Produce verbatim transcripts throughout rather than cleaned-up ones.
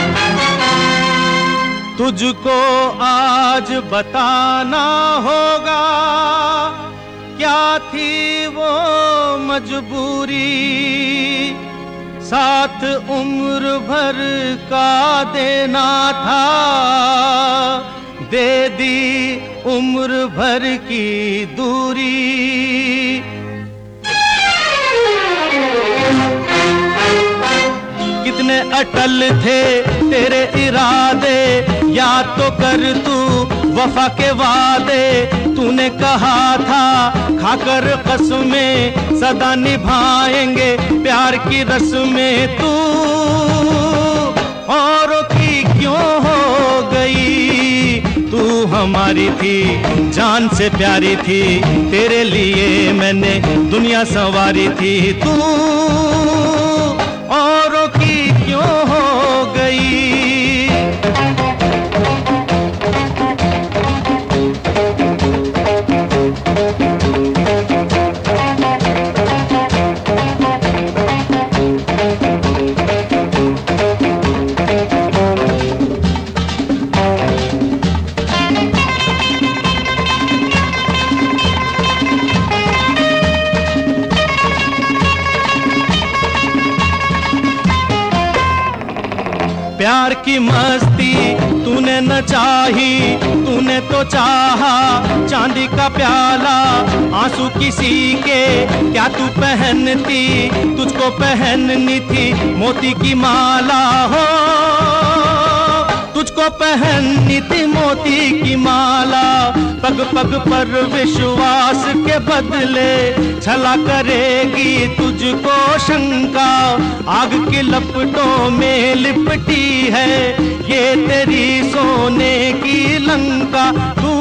तुझको आज बताना होगा क्या थी वो मजबूरी, साथ उम्र भर का देना था, दे दी उम्र भर की दूरी। कितने अटल थे तेरे इरादे, याद तो कर तू वफा के वादे। तूने कहा था खाकर कसमें सदा निभाएंगे प्यार की रस्में। तू औरों की क्यों हो गई, तू हमारी थी जान से प्यारी थी, तेरे लिए मैंने दुनिया संवारी थी। तू औरों की क्यों हो गई। प्यार की मस्ती तूने न चाही, तूने तो चाहा चांदी का प्याला। आंसू किसी के क्या तू पहनती, तुझको पहननी थी मोती की माला। हो तुझको पहननी थी मोती की माला। पग पग पर विश्वास के बदले छला करेगी तुझको शंका। आग की लपटों में लिपटी है ये तेरी सोने की लंका। तू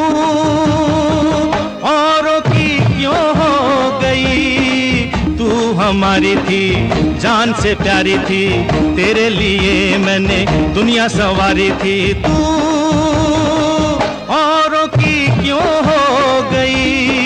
औरों की क्यों हो गई, तू हमारी थी जान से प्यारी थी, तेरे लिए मैंने दुनिया संवारी थी। तू औरों की क्यों हो गई।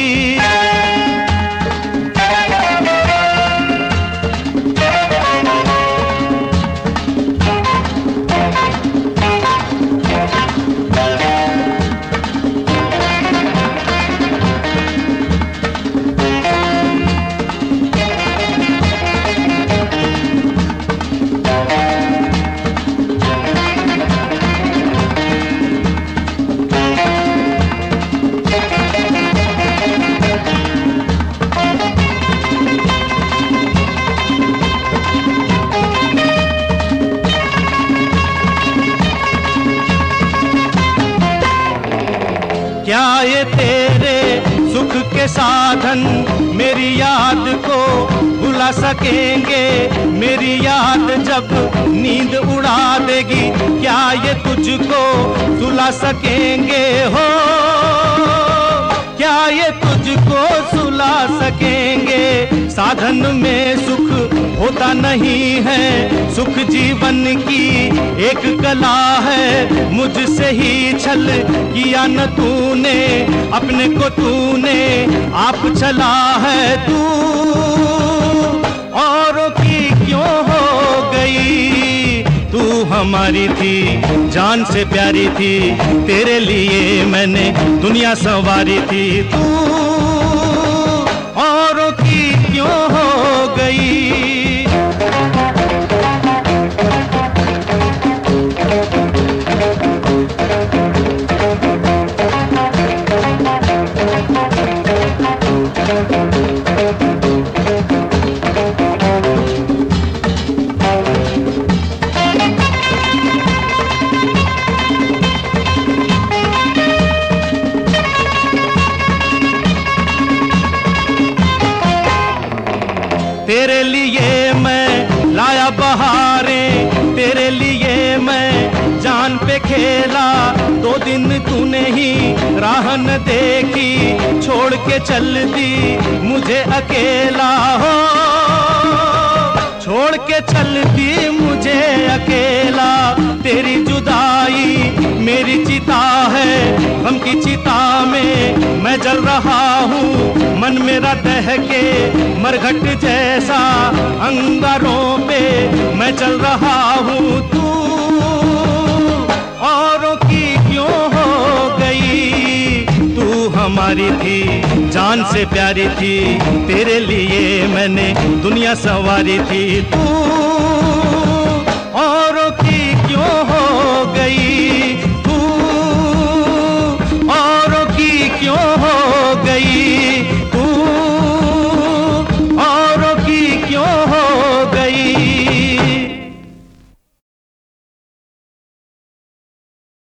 क्या ये तेरे सुख के साधन मेरी याद को भुला सकेंगे। मेरी याद जब नींद उड़ा देगी, क्या ये तुझको सुला सकेंगे। हो क्या ये तुझको सुला सकेंगे। साधन में सुख होता नहीं है, सुख जीवन की एक कला है। मुझसे ही छल किया न तूने, अपने को तूने आप छला है। तू औरों की क्यों हो गई, तू हमारी थी जान से प्यारी थी, तेरे लिए मैंने दुनिया संवारी थी। तू औरों की क्यों हो गई। तेरे लिए मैं लाया बहारें, तेरे लिए मैं जान पे खेला। दो दिन तूने ही राह न देखी, छोड़ के चल दी मुझे अकेला। हो छोड़ के चल दी मुझे अकेला। तेरी जुदाई मेरी चिता है, गम की चिता में मैं जल रहा हूँ। मन मेरा दहके मरघट जैसा, अंगारों पे मैं चल रहा हूँ। तू तुम्हारी थी, जान से प्यारी थी, तेरे लिए मैंने दुनिया संवारी थी। तू